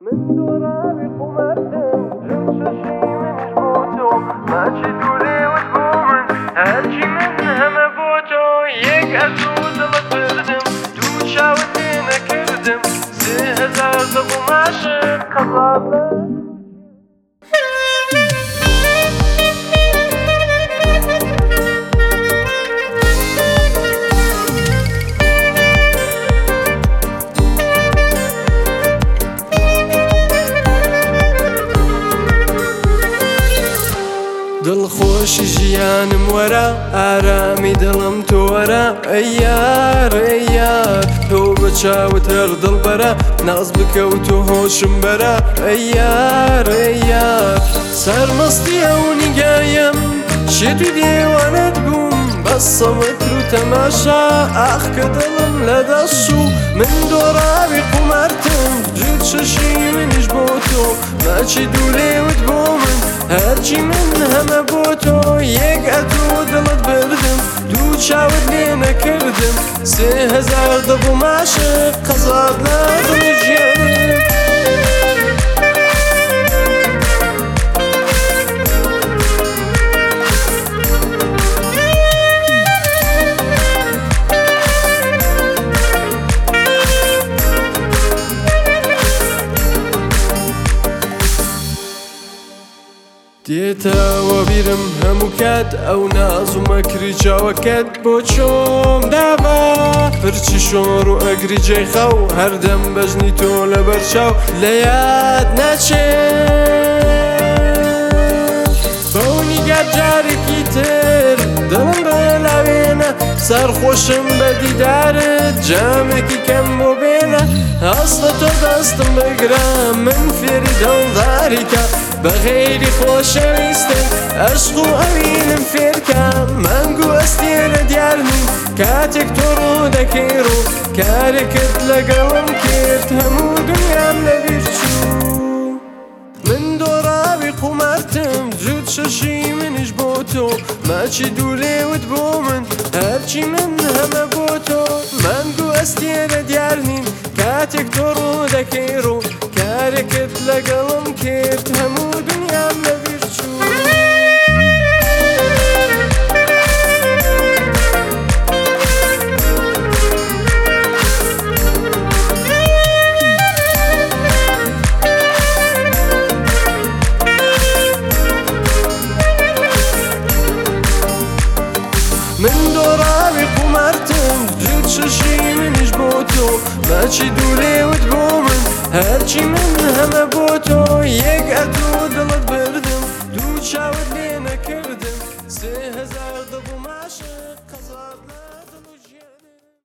من دوراني قمرتم جمششي منش بوتو ماشي دولي وتبومن هرجي منها مبوتو يك أسود لطردم دوشا ودينا كردم زيها زاردب وماشي قضابة دڵخۆش ژیانم وەرە ئارامی دڵم تۆرە ئەیار ئەیار تۆ بە چاوت هەر دڵبەرە ناز بکەوت و هۆشم بەرە ئەیار ئەیار سەرمەستی ئەو نیگایم شێتی دێوانت بووم بە سەمەتر و تەماشا ئاخ کە دڵم لە دەسوو من دۆڕاوی قومارتم جوت شەشی منیش بۆ تۆ ماچی دوولێوت بۆ من هەرچی من هەمە بۆ تۆ یەک ئەتۆ دڵت بردم دوو چاوت لێ نەکردم 3000 دەبوو ماشق قەزاب لە دڵی ژیانم دێتەوە بیرم هەموو کات ئەو ناز و مەکری چاوەکەت بۆ چۆم داوا پرچی شۆڕ و ئەگری جێخەو هەردەم بەژنی تۆ لە بەرچاو لە یاد ناچێت بەو نیگات جارێکی تر دڵم بەلاوێنە سەرخۆشم بە دیدارت جامێکی کەم بۆ بێنە هەستە تۆ دەستم بگرە من فێری دڵداریکە بەغێری خۆشەویستم عەشق و ئەوینم فێرکە مانگ و ئەستێرە دیارنی کاتێک تۆ ڕوو دەکەی ڕوو کارێکت لەگەڵم کرد هەموو دنیام لەبیر چوو من دۆڕاوی قومارتم جوت شەشی منیش بۆ تۆ ماچی دوولێوت بۆ من هەرچی من هەمە بۆ تۆ مانگ و ئەستێرە دیارنین کاتێک تۆ ڕوو دەکەی ڕوو کارێکت لەگەڵم کرد هەموو دنیام لەبیر چوو من دۆڕاوی قومارتم جوت شەشی منیش بۆ تۆ ماچی دوولێوت بۆ من هەرچی من هەمە بۆ تۆ یەک ئەتۆ دڵت بردم دوو چاوت لێ نەکردم 3000